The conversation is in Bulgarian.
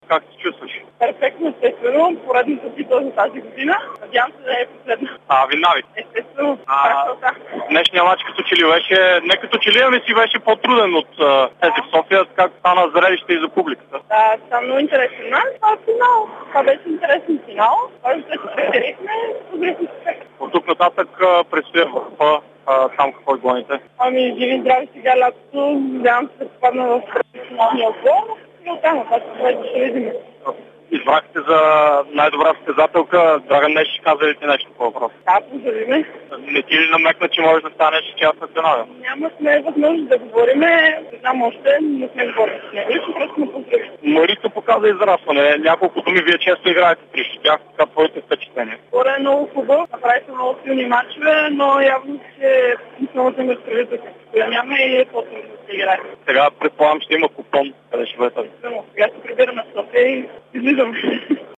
Как се чувстваш? Перфектно, естествено. Поредната титла за тази година. Надявам се да е последна. Винави. Естествено. Днешния мач като че ли беше, не като че ли, ами си беше по-труден от тези в София, как стана зрелище и за публиката. Да, това много интересен мач. Финал. Това беше интересен финал. Важното е, че спечелихме. От тук нататък предстои Европа. Там какво е гоните? Ами, живи здрави сега лятото. Надявам се да попадна в финалния отбор. И оттам, това ще видим. Избрахте за най-добра състезателка. Драган Нешич, каза ли ти нещо по въпрос? Да, поздравиме. Не ти ли намекна, че можеш да станеш част национален? Нямахме възможност да говориме. Не знам още, не сме говорили с него. Лично просто ме поздрави. Марица показа израстване. Няколко думи, вие често играете срещу тях. Така твоите впечатления? Скоро е много хубаво. Направихме много силни матчове, но явно, че основната ми стрелица се няма и е по-трудно да се играе. Сега предполагам, ще има купон. Къде ще бъде този? Сега се прибираме в София и излизам.